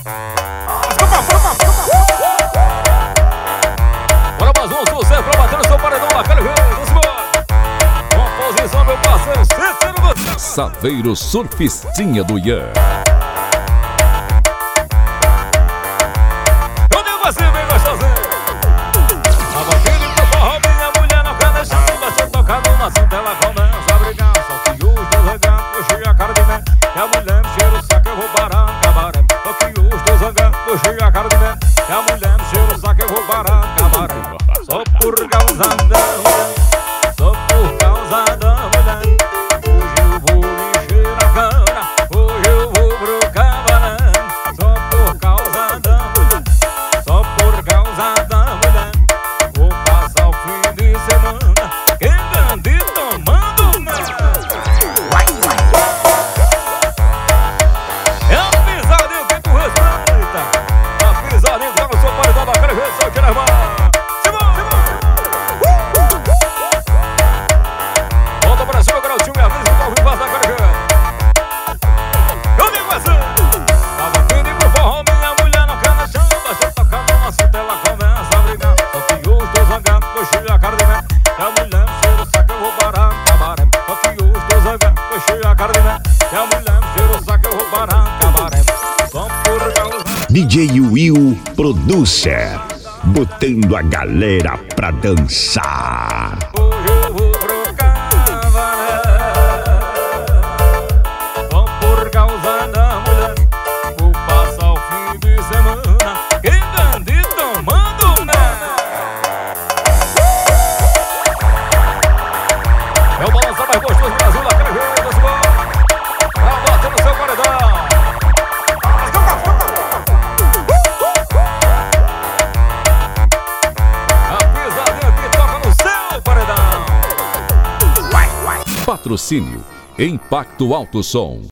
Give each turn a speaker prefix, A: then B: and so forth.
A: Bora mais um sucesso pra bater no seu paredão naquele jeito. Composição, meu parceiro Cícero do
B: Saveiro Surfistinha do Ian.
A: Eu digo assim, bem gostosinho. Tava filho pro forró, minha mulher não quer deixar. Deixa eu tocar no assunto, ela começa a brigar. Só que os dois zangando, puxei a cara de mé. E a mulher me cheira o saco, eu vou parar no cabaré. Só que os dois zangando, puxei a cara de mé. E a mulher me cheira o saco, eu vou parar no cabaré. Só por causa da mulher, só por causa da mulher. Hoje eu vou encher a cana, hoje eu vou pro cabaré. Só por causa da mulher, só por causa da mulher. Vou passar o fim de semana quebrando e tomando mel. É a pisadinha que tu respeita, a pisadinha que eu sou paredão daquele jeito, só que nervosa. Volta pra cima, garotinho, me avisa que tá ao vivo, faz daquele jeito. Eu digo assim. Tava fim de ir pro forró, minha mulher não quer deixar. Deixa eu tocar no assunto, ela começa a brigar. Só que os dois zangando, puxei a cara de mé. E a mulher me cheira o saco, eu vou parar no cabaré. Só que os dois zangando, puxei a cara de mé. E a mulher me cheira o saco, eu vou parar no cabaré. Só por causa
B: DJ Will Producer, botando a galera pra dançar.
A: hoje eu vou pro cabaré. Só por causa da mulher, vou passar o fim de semana quebrando e tomando mel. É o balançar mais gostoso do Brasil, daquele jeito, esse bom. Tá batendo no seu paredão. A pisadinha que toca no seu paredão.
B: Patrocínio Impacto Alto Som.